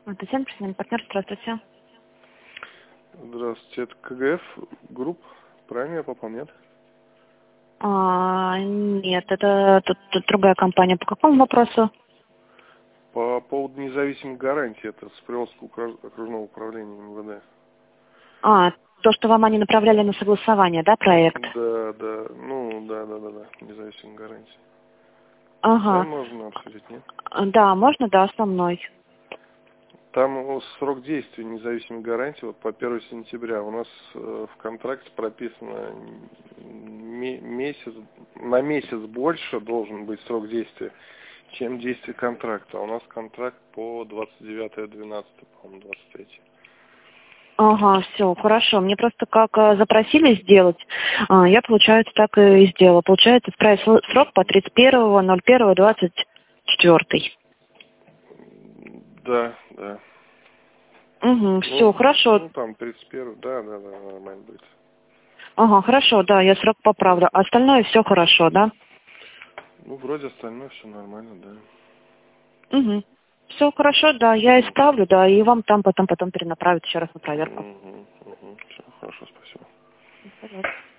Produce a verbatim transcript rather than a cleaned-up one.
Татьяна, профессиональный партнер, здравствуйте. Здравствуйте, это КГФ групп, правильно я попал, нет? А, нет, это тут, тут другая компания. По какому вопросу? По поводу независимой гарантии, это с Приволжского окружного управления МВД. А, то, что вам они направляли на согласование, да, проект? Да, да, ну, да, да, да, да, независимая гарантия. С вами Ага. можно обсудить, нет? Да, можно, да, со мной. Там срок действия независимой гарантии вот по первого сентября. У нас э, в контракте прописано ме- месяц, на месяц больше должен быть срок действия, чем действие контракта. А у нас контракт по двадцать девятое двенадцатое, по-моему, двадцать третье. Ага, все, хорошо. Мне просто как а, запросили сделать, а, я, получается, так и сделала. Получается, справить срок по тридцать первое ноль первое двадцать четыре. Да, да. Угу, все, Ну, хорошо. ну там тридцать первое, да, да, да, нормально будет. Ага, хорошо, да, я срок поправлю. Остальное все хорошо, да? Ну, вроде остальное все нормально, да. Угу. Все хорошо, да, я исправлю, да, и вам там потом потом перенаправят еще раз на проверку. Угу, угу. Все, хорошо, спасибо. Пожалуйста.